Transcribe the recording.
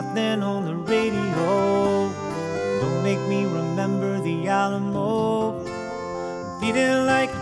nothing on the radio. Don't make me remember the Alamo. I'm feeling like